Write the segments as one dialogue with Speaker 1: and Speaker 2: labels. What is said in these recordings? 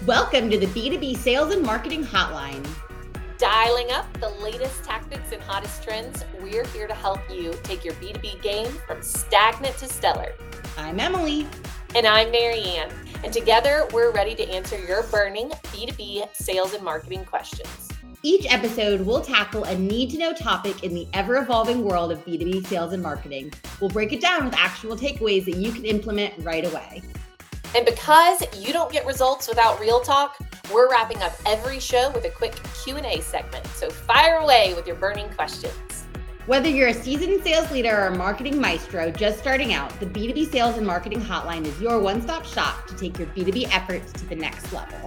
Speaker 1: Welcome to the B2B Sales and Marketing Hotline.
Speaker 2: Dialing up the latest tactics and hottest trends, we're here to help you take your B2B game from stagnant to stellar.
Speaker 1: I'm Emily.
Speaker 2: And I'm Marianne. And together, we're ready to answer your burning B2B sales and marketing questions.
Speaker 1: Each episode, we'll tackle a need-to-know topic in the ever-evolving world of B2B sales and marketing. We'll break it down with actual takeaways that you can implement right away.
Speaker 2: And because you don't get results without real talk, we're wrapping up every show with a quick Q&A segment. So fire away with your burning questions.
Speaker 1: Whether you're a seasoned sales leader or a marketing maestro just starting out, the B2B Sales and Marketing Hotline is your one-stop shop to take your B2B efforts to the next level.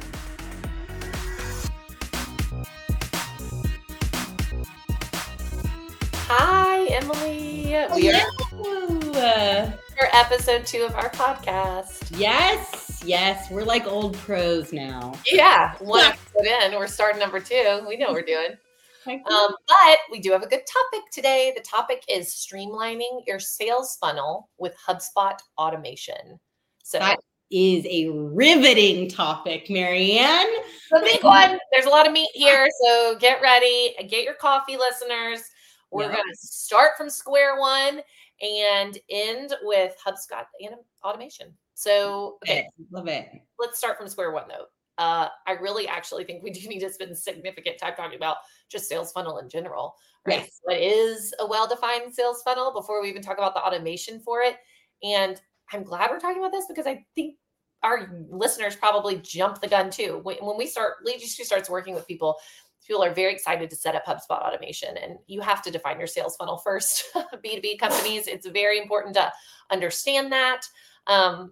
Speaker 2: Hi, Emily. We are for episode 2 of our podcast.
Speaker 1: Yes. We're like old pros now.
Speaker 2: Yeah. One episode in, we're starting number 2. We know what we're doing. But we do have a good topic today. The topic is streamlining your sales funnel with HubSpot automation. So
Speaker 1: that is a riveting topic, Marianne.
Speaker 2: The big one. There's a lot of meat here. So get ready. Get your coffee, listeners. We're going to start from square one and end with HubSpot automation. So, okay.
Speaker 1: Love it.
Speaker 2: Let's start from square one, though. I really actually think we do need to spend significant time talking about just sales funnel in general, right?
Speaker 1: Yes.
Speaker 2: What is a well-defined sales funnel before we even talk about the automation for it? And I'm glad we're talking about this because I think our listeners probably jump the gun too. When we start, Lead G starts working with people are very excited to set up HubSpot automation, and you have to define your sales funnel first. B2B companies, it's very important to understand that.
Speaker 1: 100%.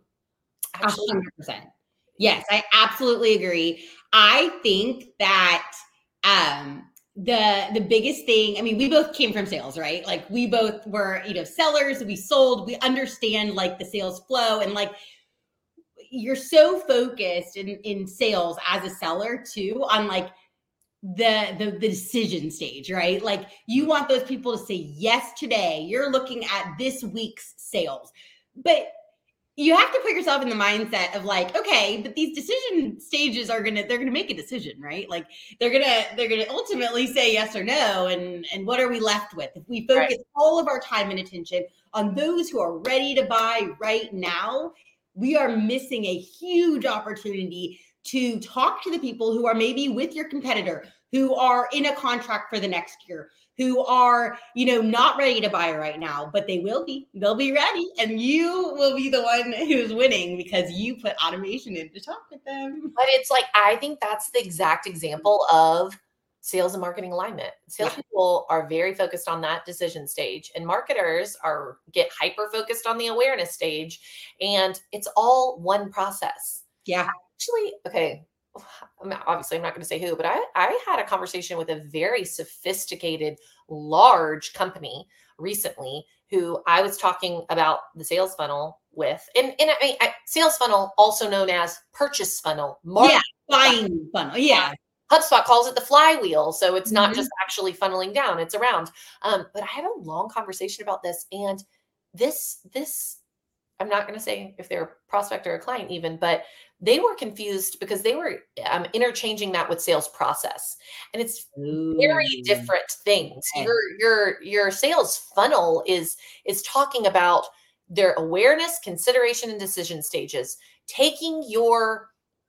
Speaker 1: Yes, I absolutely agree. I think that the biggest thing, I mean, we both came from sales, right? Like we both were, sellers, we sold, we understand like the sales flow, and like you're so focused in sales as a seller too on like the decision stage, right? Like you want those people to say yes today. You're looking at this week's sales, but you have to put yourself in the mindset of like, okay, but these decision stages they're gonna make a decision, right? Like they're gonna ultimately say yes or no, and what are we left with if we focus all of our time and attention on those who are ready to buy right now? We are missing a huge opportunity to talk to the people who are maybe with your competitor, who are in a contract for the next year, who are, not ready to buy right now, but they'll be ready. And you will be the one who's winning because you put automation in to talk with them.
Speaker 2: But it's like, I think that's the exact example of sales and marketing alignment. Salespeople are very focused on that decision stage, and marketers get hyper-focused on the awareness stage, and it's all one process.
Speaker 1: Yeah.
Speaker 2: Actually, okay, obviously I'm not going to say who, but I had a conversation with a very sophisticated, large company recently who I was talking about the sales funnel with. And I mean, sales funnel, also known as purchase funnel.
Speaker 1: Buying funnel. Yeah.
Speaker 2: HubSpot calls it the flywheel. So it's not just actually funneling down, it's around. But I had a long conversation about this, and this, I'm not going to say if they're a prospect or a client even, but they were confused because they were interchanging that with sales process, and it's very different things. Your sales funnel is talking about their awareness, consideration, and decision stages, taking your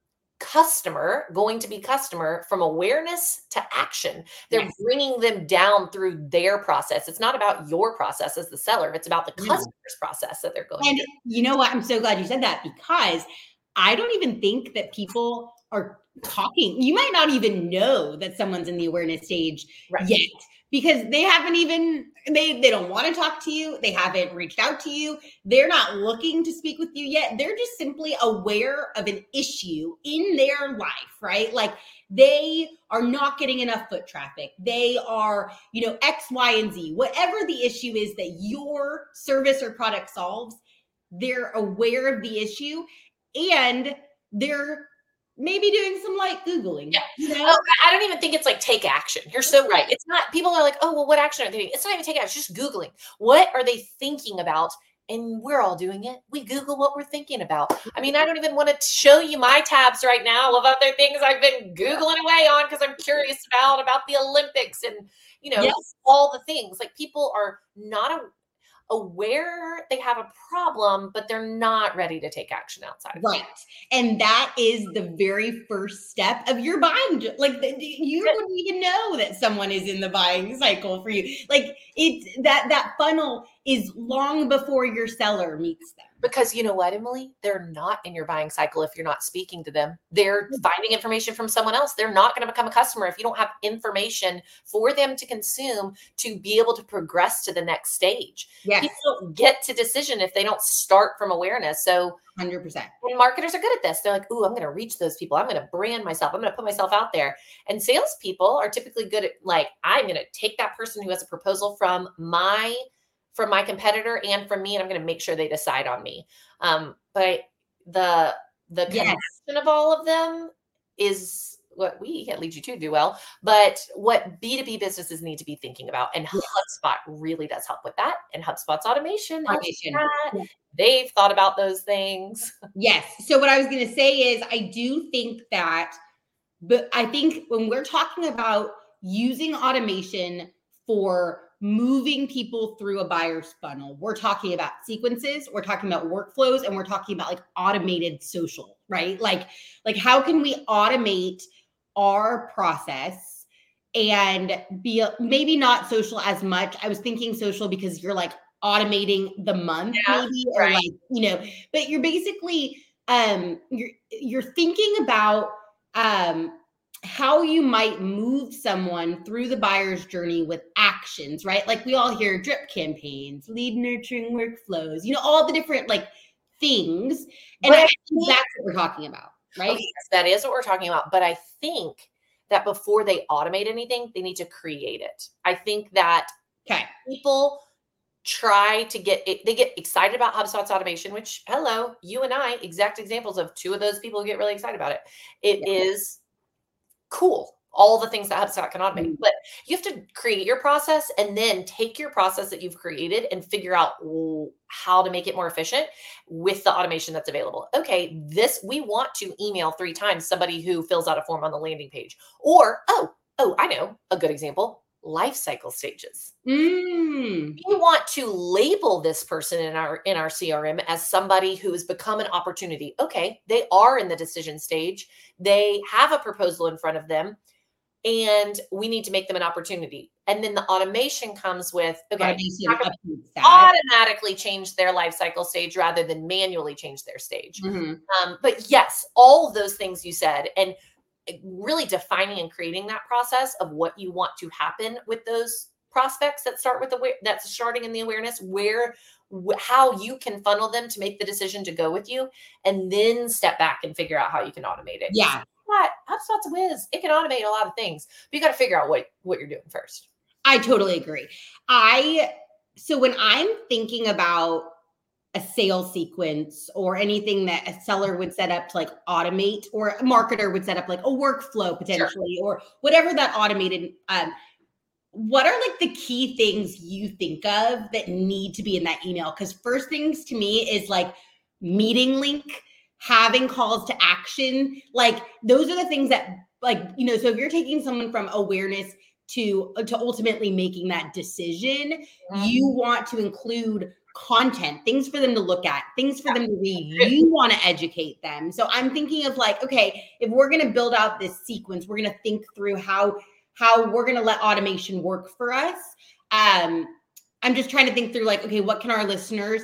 Speaker 2: going to be customer from awareness to action. They're bringing them down through their process. It's not about your process as the seller. It's about the customer's process that they're going
Speaker 1: through. You know what? I'm so glad you said that, because I don't even think that people are talking. You might not even know that someone's in the awareness stage yet, because they haven't even, they don't want to talk to you. They haven't reached out to you. They're not looking to speak with you yet. They're just simply aware of an issue in their life, right? Like they are not getting enough foot traffic. They are, X, Y, and Z, whatever the issue is that your service or product solves, they're aware of the issue, and they're maybe doing some light Googling.
Speaker 2: Yeah. I don't even think it's like take action. You're so right. It's not, people are like, oh, well, what action are they doing? It's not even take action. It's just Googling. What are they thinking about and we're all doing it. We Google what we're thinking about. I mean, I don't even want to show you my tabs right now of other things I've been Googling away on because I'm curious about the Olympics and,
Speaker 1: Yes.
Speaker 2: all the things. Like, people are not aware they have a problem, but they're not ready to take action outside of
Speaker 1: Right. And that is the very first step of your buying. Like, you wouldn't even know that someone is in the buying cycle for you. Like, it's that funnel is long before your seller meets them.
Speaker 2: Because you know what, Emily? They're not in your buying cycle if you're not speaking to them. They're finding information from someone else. They're not going to become a customer if you don't have information for them to consume to be able to progress to the next stage.
Speaker 1: Yes.
Speaker 2: People don't get to decision if they don't start from awareness. So
Speaker 1: 100%.
Speaker 2: And marketers are good at this. They're like, ooh, I'm going to reach those people. I'm going to brand myself. I'm going to put myself out there. And salespeople are typically good at, like, I'm going to take that person who has a proposal from my competitor and from me, and I'm going to make sure they decide on me. But the connection of all of them is what we at Lead You2 do well, but what B2B businesses need to be thinking about. And HubSpot really does help with that. And HubSpot's automation.
Speaker 1: Yeah.
Speaker 2: They've thought about those things.
Speaker 1: Yes. So what I was going to say is, I do think that, but I think when we're talking about using automation for moving people through a buyer's funnel, we're talking about sequences, we're talking about workflows, and we're talking about like automated social, right? Like how can we automate our process and be maybe not social as much. I was thinking social because you're like automating the month maybe, or
Speaker 2: right.
Speaker 1: like, but you're basically you're thinking about how you might move someone through the buyer's journey with actions, right? Like, we all hear drip campaigns, lead nurturing workflows, all the different like things. And I think that's what we're talking about, right?
Speaker 2: Okay, yes, that is what we're talking about. But I think that before they automate anything, they need to create it. I think that people try to they get excited about HubSpot's automation, which, hello, you and I, exact examples of two of those people who get really excited about it. It is cool, all the things that HubSpot can automate, but you have to create your process and then take your process that you've created and figure out how to make it more efficient with the automation that's available. Okay, we want to email 3 times somebody who fills out a form on the landing page, or, I know a good example, life cycle stages. We want to label this person in our CRM as somebody who has become an opportunity. Okay, they are in the decision stage. They have a proposal in front of them, and we need to make them an opportunity. And then the automation comes with, automatically change their life cycle stage rather than manually change their stage. But yes, all of those things you said, and really defining and creating that process of what you want to happen with those prospects that start with that's starting in the awareness, how you can funnel them to make the decision to go with you, and then step back and figure out how you can automate it.
Speaker 1: Yeah.
Speaker 2: HubSpot's a whiz. It can automate a lot of things, but you got to figure out what you're doing first.
Speaker 1: I totally agree. So when I'm thinking about a sales sequence or anything that a seller would set up to like automate, or a marketer would set up like a workflow potentially, or whatever that automated, what are like the key things you think of that need to be in that email? Because first things to me is like meeting link, having calls to action. Like, those are the things that, like, so if you're taking someone from awareness to ultimately making that decision, you want to include content, things for them to look at, things for them to read. You want to educate them. So I'm thinking of like, okay, if we're going to build out this sequence, we're going to think through how we're going to let automation work for us. I'm just trying to think through like, okay, what can our listeners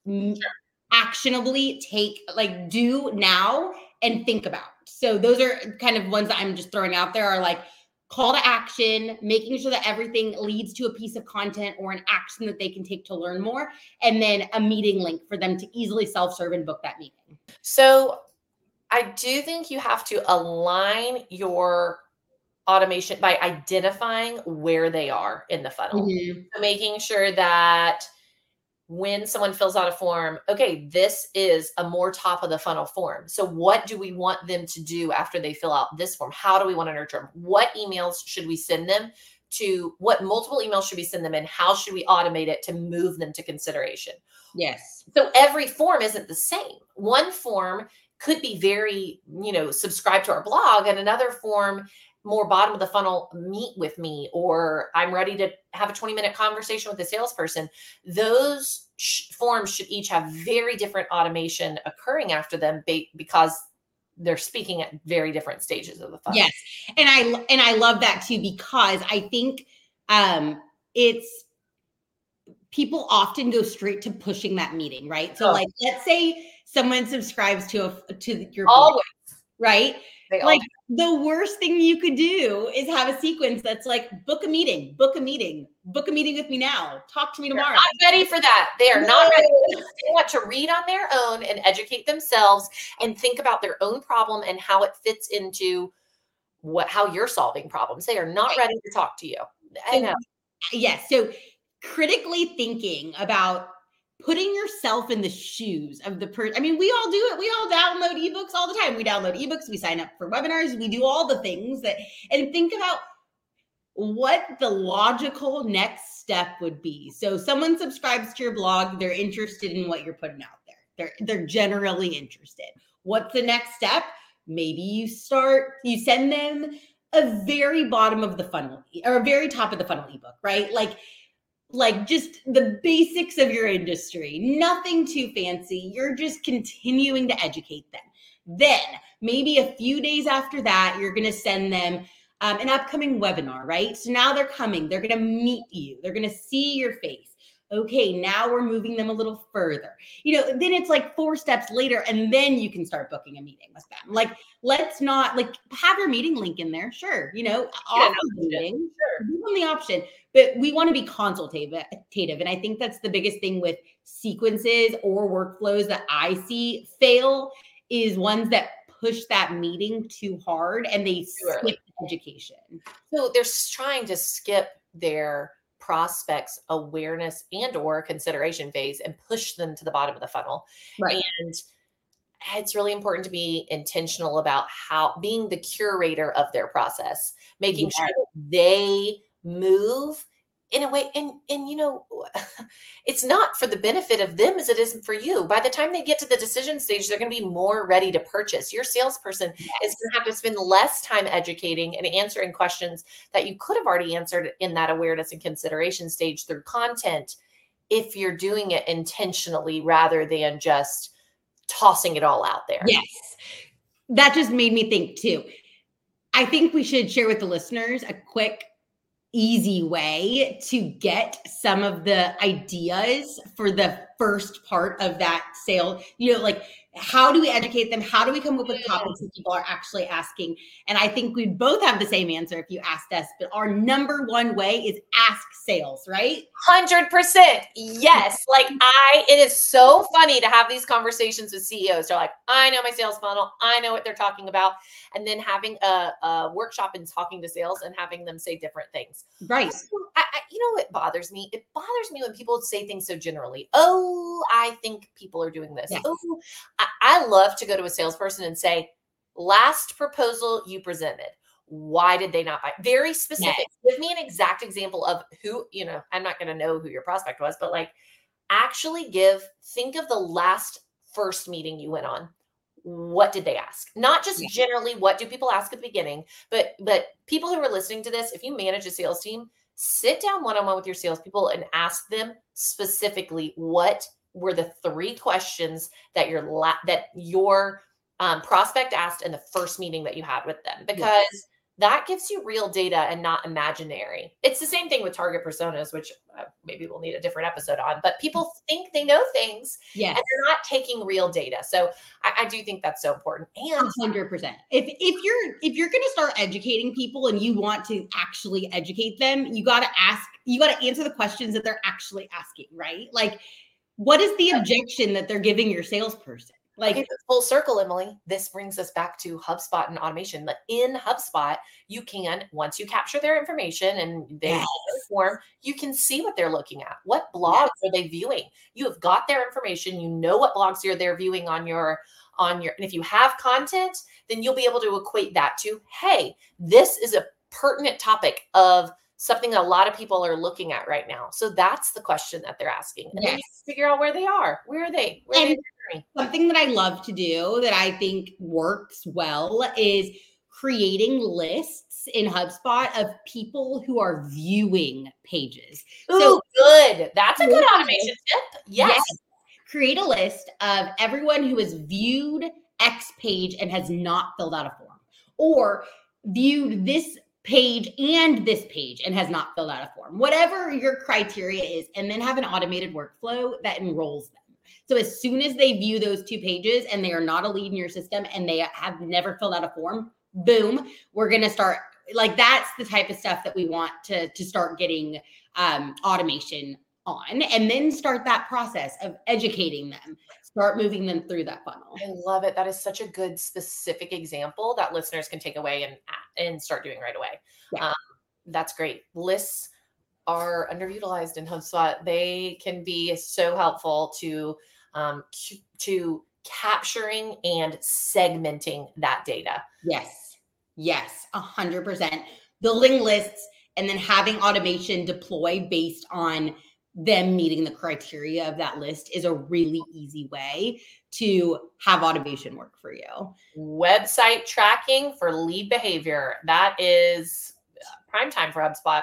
Speaker 1: actionably do now and think about? So those are kind of ones that I'm just throwing out there, are like call to action, making sure that everything leads to a piece of content or an action that they can take to learn more, and then a meeting link for them to easily self-serve and book that meeting.
Speaker 2: So I do think you have to align your automation by identifying where they are in the funnel. So making sure that when someone fills out a form, okay, this is a more top of the funnel form. So what do we want them to do after they fill out this form? How do we want to nurture them? What emails should we send them to what multiple emails should we send them in? How should we automate it to move them to consideration?
Speaker 1: Yes.
Speaker 2: So every form isn't the same. One form could be very, subscribe to our blog, and another form more bottom of the funnel, meet with me, or I'm ready to have a 20-minute conversation with a salesperson. Those forms should each have very different automation occurring after them because they're speaking at very different stages of the funnel.
Speaker 1: Yes. And I love that too, because I think it's people often go straight to pushing that meeting, right? So like, let's say someone subscribes to your blog, right? Like the worst thing you could do is have a sequence that's like, book a meeting with me now. Talk to me tomorrow.
Speaker 2: They're not ready for that. They are not ready. They want to read on their own and educate themselves and think about their own problem and how it fits into how you're solving problems. They are not ready to talk to you. I know.
Speaker 1: Yes. So critically thinking about putting yourself in the shoes of the person. I mean, we all do it. We all download ebooks all the time. We download ebooks. We sign up for webinars. We do all the things and think about what the logical next step would be. So someone subscribes to your blog. They're interested in what you're putting out there. They're generally interested. What's the next step? Maybe you send them a very bottom of the funnel or a very top of the funnel ebook, right? Like just the basics of your industry, nothing too fancy. You're just continuing to educate them. Then maybe a few days after that, you're going to send them an upcoming webinar, right? So now they're coming, they're going to meet you. They're going to see your face. Okay, now we're moving them a little further. Then it's like 4 steps later, and then you can start booking a meeting with them. Like, let's not have your meeting link in there. Sure. Offer meeting, give them the option, but we want to be consultative. And I think that's the biggest thing with sequences or workflows that I see fail is ones that push that meeting too hard and they skip education.
Speaker 2: So they're trying to skip their prospects awareness and or consideration phase and push them to the bottom of the funnel.
Speaker 1: Right.
Speaker 2: And it's really important to be intentional about being the curator of their process, making sure that they move in a way. And it's not for the benefit of them as it is for you. By the time they get to the decision stage, they're going to be more ready to purchase. Your salesperson is going to have to spend less time educating and answering questions that you could have already answered in that awareness and consideration stage through content if you're doing it intentionally rather than just tossing it all out there.
Speaker 1: Yes. That just made me think too. I think we should share with the listeners a quick, easy way to get some of the ideas for the first part of that sale. How do we educate them? How do we come up with topics that people are actually asking? And I think we both have the same answer if you asked us, but our number one way is ask sales, right?
Speaker 2: 100%. Yes. It is so funny to have these conversations with CEOs. They're like, I know my sales funnel. I know what they're talking about. And then having a workshop and talking to sales and having them say different things.
Speaker 1: Right.
Speaker 2: So what bothers me? It bothers me when people say things so generally. Oh, I think people are doing this. Yes. Oh, I love to go to a salesperson and say, last proposal you presented, why did they not buy? Very specific. Yes. Give me an exact example of who, I'm not going to know who your prospect was, but actually think of the first meeting you went on. What did they ask? Not just generally, what do people ask at the beginning, but people who are listening to this, if you manage a sales team, sit down one-on-one with your salespeople and ask them specifically what were the 3 questions that your prospect asked in the first meeting that you had with them, because that gives you real data and not imaginary. It's the same thing with target personas, which maybe we'll need a different episode on, but people think they know things and they're not taking real data. So I do think that's so important. And
Speaker 1: 100%. If you're going to start educating people and you want to actually educate them, you got to answer the questions that they're actually asking, right? What is the objection that they're giving your salesperson?
Speaker 2: Full circle, Emily. This brings us back to HubSpot and automation. But in HubSpot, you can, once you capture their information and they form, you can see what they're looking at. What blogs are they viewing? You have got their information. You know what blogs they're viewing on your, and if you have content, then you'll be able to equate that to, hey, this is a pertinent topic of something that a lot of people are looking at right now. So that's the question that they're asking. And then you figure out where they are. Where are they? Where are they in their journey?
Speaker 1: Something that I love to do that I think works well is creating lists in HubSpot of people who are viewing pages.
Speaker 2: Ooh, good. That's a good automation tip. Yes.
Speaker 1: Create a list of everyone who has viewed X page and has not filled out a form, or viewed this page and this page and has not filled out a form, whatever your criteria is, and then have an automated workflow that enrolls them. So as soon as they view those 2 pages and they are not a lead in your system and they have never filled out a form, boom, we're going to start, like, that's the type of stuff that we want to start getting automation on, and then start that process of educating them, start moving them through that funnel.
Speaker 2: I love it. That is such a good specific example that listeners can take away and start doing right away. Yeah. That's great. Lists are underutilized in HubSpot. They can be so helpful to capturing and segmenting that data.
Speaker 1: Yes, 100%. Building lists and then having automation deploy based on them meeting the criteria of that list is a really easy way to have automation work for you.
Speaker 2: Website tracking for lead behavior. That is prime time for HubSpot.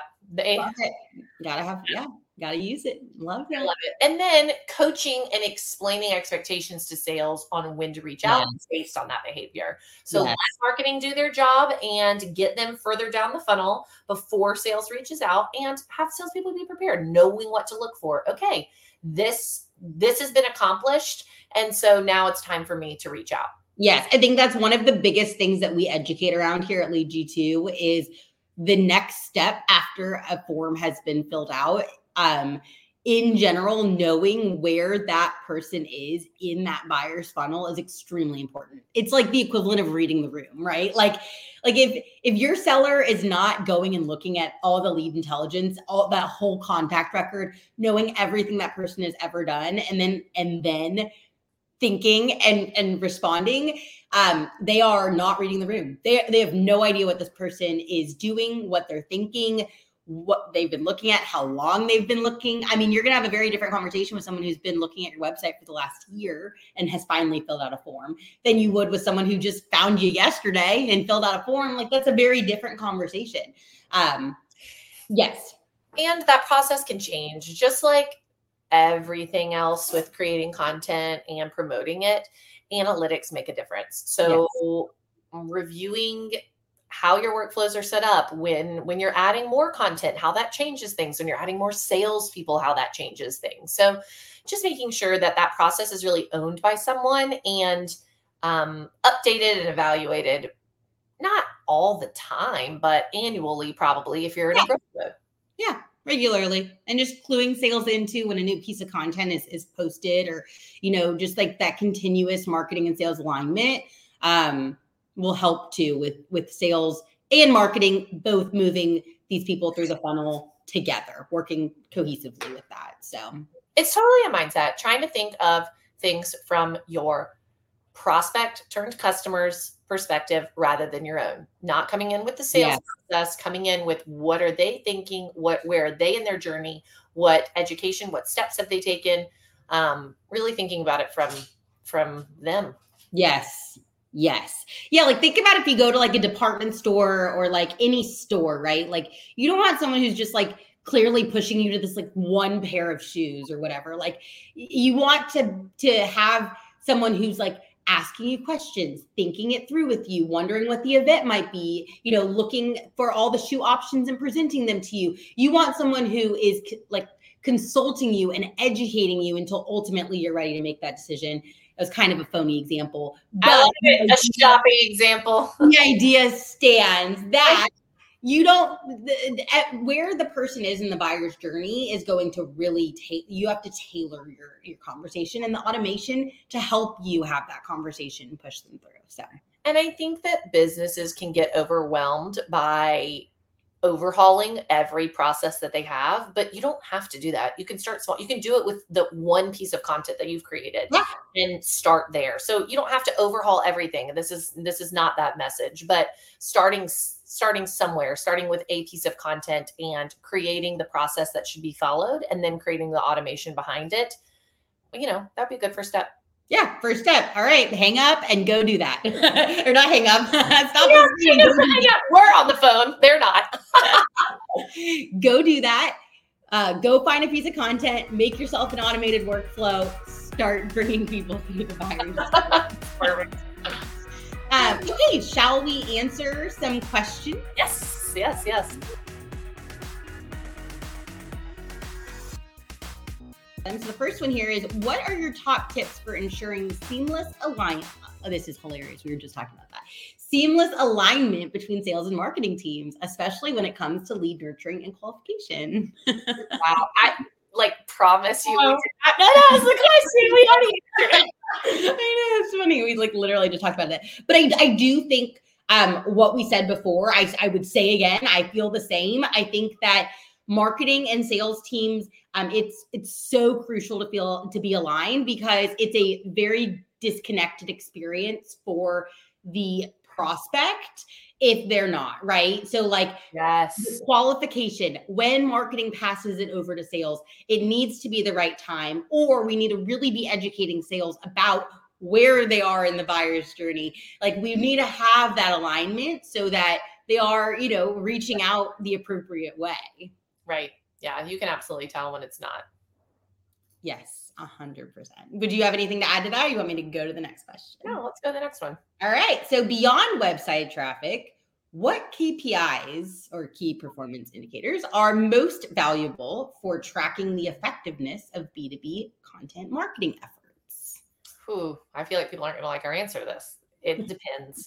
Speaker 1: Gotta use it. Love it.
Speaker 2: I love it. And then coaching and explaining expectations to sales on when to reach out based on that behavior. So let marketing do their job and get them further down the funnel before sales reaches out, and have salespeople be prepared, knowing what to look for. Okay, this has been accomplished, and so now it's time for me to reach out.
Speaker 1: Yes, I think that's one of the biggest things that we educate around here at Lead G2 is the next step after a form has been filled out. In general, knowing where that person is in that buyer's funnel is extremely important. It's like the equivalent of reading the room, right? Like if your seller is not going and looking at all the lead intelligence, all that whole contact record, knowing everything that person has ever done, and then thinking and responding, they are not reading the room. They have no idea what this person is doing, what they're thinking, what they've been looking at, how long they've been looking. I mean, you're going to have a very different conversation with someone who's been looking at your website for the last year and has finally filled out a form than you would with someone who just found you yesterday and filled out a form. Like, that's a very different conversation. Yes.
Speaker 2: And that process can change, just like everything else with creating content and promoting it. Analytics make a difference. So reviewing how your workflows are set up, when you're adding more content, how that changes things, when you're adding more salespeople, how that changes things. So just making sure that that process is really owned by someone and updated and evaluated, not all the time, but annually, probably, if you're in a growth mode.
Speaker 1: Yeah, regularly. And just cluing sales into when a new piece of content is posted, or, just like that continuous marketing and sales alignment will help too with sales and marketing, both moving these people through the funnel together, working cohesively with that. So
Speaker 2: it's totally a mindset, trying to think of things from your prospect turned customer's perspective rather than your own. Not coming in with the sales process, coming in with what are they thinking, where are they in their journey, what education, what steps have they taken, really thinking about it from them.
Speaker 1: Yes. Yeah. Like, think about if you go to like a department store or like any store, right? Like, you don't want someone who's just like clearly pushing you to this like one pair of shoes or whatever. Like, you want to have someone who's like asking you questions, thinking it through with you, wondering what the event might be, looking for all the shoe options and presenting them to you. You want someone who is like consulting you and educating you until ultimately you're ready to make that decision. It was kind of a phony example, but
Speaker 2: I love it. A shopping example.
Speaker 1: The idea stands that where the person is in the buyer's journey is going to really you have to tailor your conversation and the automation to help you have that conversation and push them through. So,
Speaker 2: and I think that businesses can get overwhelmed by overhauling every process that they have, but you don't have to do that. You can start small. You can do it with the one piece of content that you've created and start there. So you don't have to overhaul everything. This is not that message, but starting starting somewhere, starting with a piece of content and creating the process that should be followed and then creating the automation behind it. That'd be a good first step.
Speaker 1: Yeah, first step. All right, hang up and go do that. Or not hang up. Stop
Speaker 2: We're on the phone. They're not.
Speaker 1: Go do that. Go find a piece of content, make yourself an automated workflow, start bringing people through the buyers.
Speaker 2: Perfect.
Speaker 1: Okay, shall we answer some questions?
Speaker 2: Yes.
Speaker 1: So the first one here is, what are your top tips for ensuring seamless alignment? Oh, this is hilarious. We were just talking about that. Seamless alignment between sales and marketing teams, especially when it comes to lead nurturing and qualification.
Speaker 2: Wow. I promise you. No, that was the question. We already answered it.
Speaker 1: I know, it's funny. We literally just talked about it. But I do think what we said before, I would say again, I feel the same. I think that marketing and sales teams, it's so crucial to be aligned, because it's a very disconnected experience for the prospect if they're not, right? So
Speaker 2: yes,
Speaker 1: the qualification, when marketing passes it over to sales, it needs to be the right time, or we need to really be educating sales about where they are in the buyer's journey. We need to have that alignment so that they are, reaching out the appropriate way.
Speaker 2: Right. Yeah, you can absolutely tell when it's not.
Speaker 1: Yes, 100%. Would you have anything to add to that, or you want me to go to the next question?
Speaker 2: No, let's go to the next one.
Speaker 1: All right. So beyond website traffic, what KPIs or key performance indicators are most valuable for tracking the effectiveness of B2B content marketing efforts?
Speaker 2: Ooh, I feel like people aren't going to like our answer to this. It depends.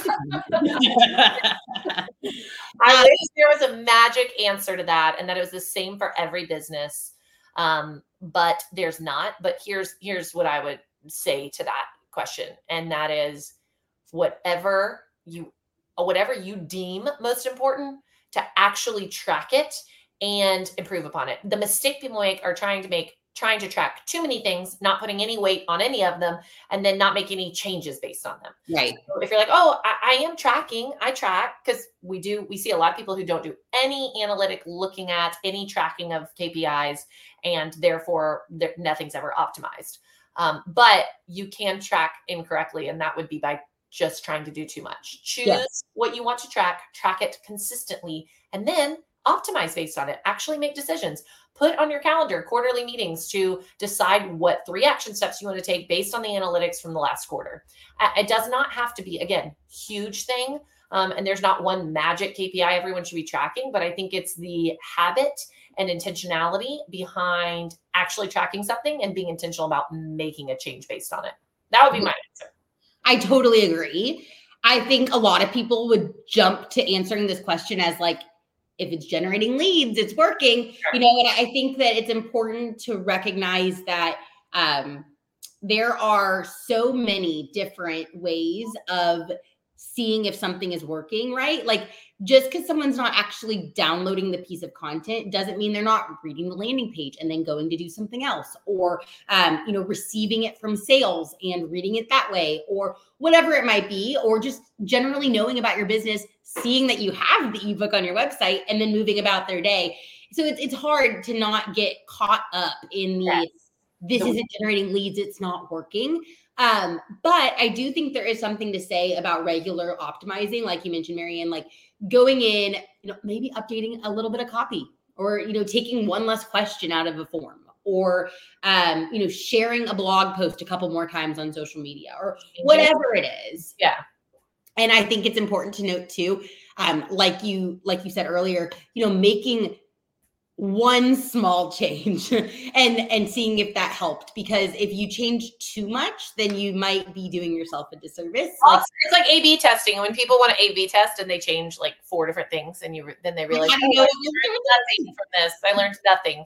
Speaker 2: I wish there was a magic answer to that, and that it was the same for every business. But there's not. But here's what I would say to that question. And that is, whatever you deem most important, to actually track it and improve upon it. The mistake people make are trying to track too many things, not putting any weight on any of them, and then not make any changes based on them.
Speaker 1: Right.
Speaker 2: So if you're like, oh, I am tracking, I track, because we see a lot of people who don't do any analytic looking at any tracking of KPIs, and therefore nothing's ever optimized. But you can track incorrectly, and that would be by just trying to do too much. Choose what you want to track it consistently, and then optimize based on it. Actually make decisions. Put on your calendar quarterly meetings to decide what 3 action steps you want to take based on the analytics from the last quarter. It does not have to be, again, huge thing. And there's not one magic KPI everyone should be tracking, but I think it's the habit and intentionality behind actually tracking something and being intentional about making a change based on it. That would be my answer.
Speaker 1: I totally agree. I think a lot of people would jump to answering this question as if it's generating leads, it's working, and I think that it's important to recognize that there are so many different ways of seeing if something is working, right? Just because someone's not actually downloading the piece of content doesn't mean they're not reading the landing page and then going to do something else, or receiving it from sales and reading it that way, or whatever it might be, or just generally knowing about your business, seeing that you have the ebook on your website, and then moving about their day. So it's hard to not get caught up in this isn't generating leads, it's not working. But I do think there is something to say about regular optimizing, like you mentioned, Marianne, going in, maybe updating a little bit of copy, or, taking one less question out of a form, or, sharing a blog post a couple more times on social media, or whatever it is.
Speaker 2: Yeah.
Speaker 1: And I think it's important to note too, like you said earlier, making one small change and seeing if that helped, because if you change too much, then you might be doing yourself a disservice.
Speaker 2: It's like A/B testing. When people want to A/B test and they change 4 different things, and then they realize, I learned nothing from this. I learned nothing.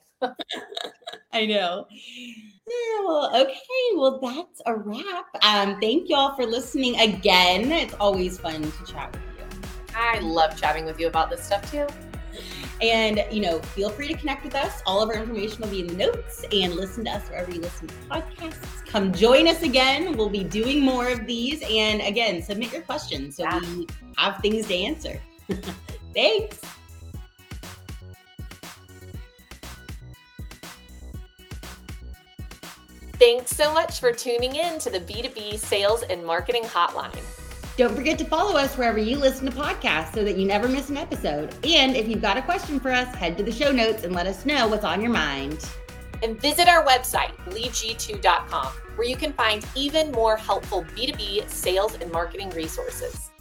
Speaker 1: I know. Yeah, well, okay. Well, that's a wrap. Thank y'all for listening again. It's always fun to chat with you.
Speaker 2: I love chatting with you about this stuff too.
Speaker 1: And, feel free to connect with us. All of our information will be in the notes, and listen to us wherever you listen to podcasts. Come join us again. We'll be doing more of these. And again, submit your questions so we have things to answer. Thanks.
Speaker 2: Thanks so much for tuning in to the B2B Sales and Marketing Hotline.
Speaker 1: Don't forget to follow us wherever you listen to podcasts so that you never miss an episode. And if you've got a question for us, head to the show notes and let us know what's on your mind.
Speaker 2: And visit our website, leadg2.com, where you can find even more helpful B2B sales and marketing resources.